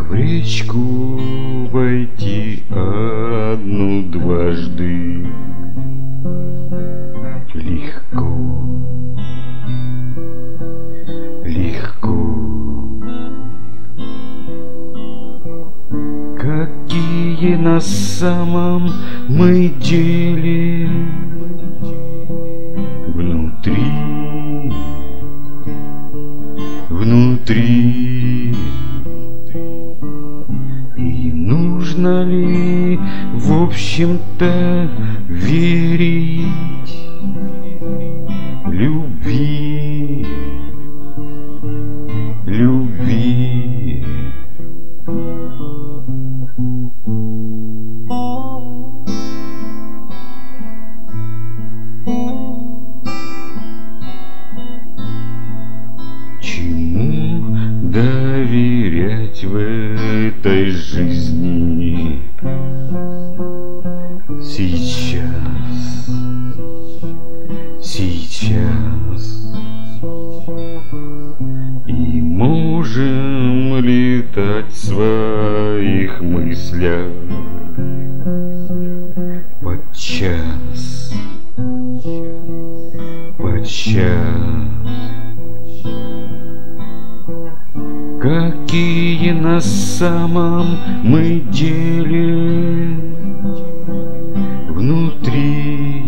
в речку войти одну дважды легко, легко. Какие на самом мы деле внутри, внутри. И нужно ли, в общем-то, верить любви, любви? Чему доверять в этой жизни сейчас, сейчас? И можем летать в своих мыслях подчас, подчас. Какие на самом мы деле внутри,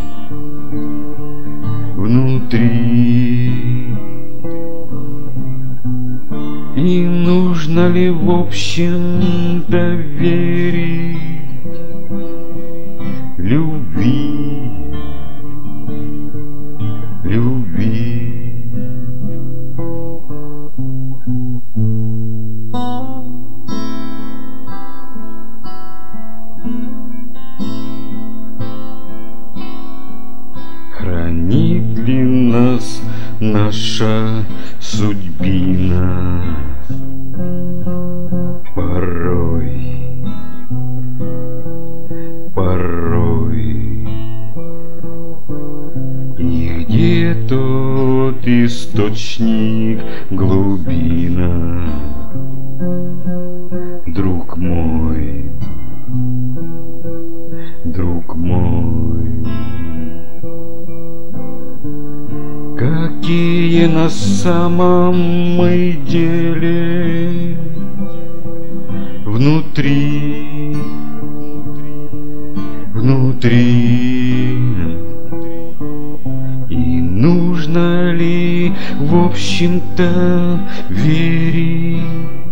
внутри. И нужно ли, в общем-то, верить любви, любви? Хранит ли нас наша судьбина? Порой, порой. И где тот источник, глубина, друг мой, друг мой? Какие на самом мы деле внутри, внутри. И нужно ли, в общем-то, верить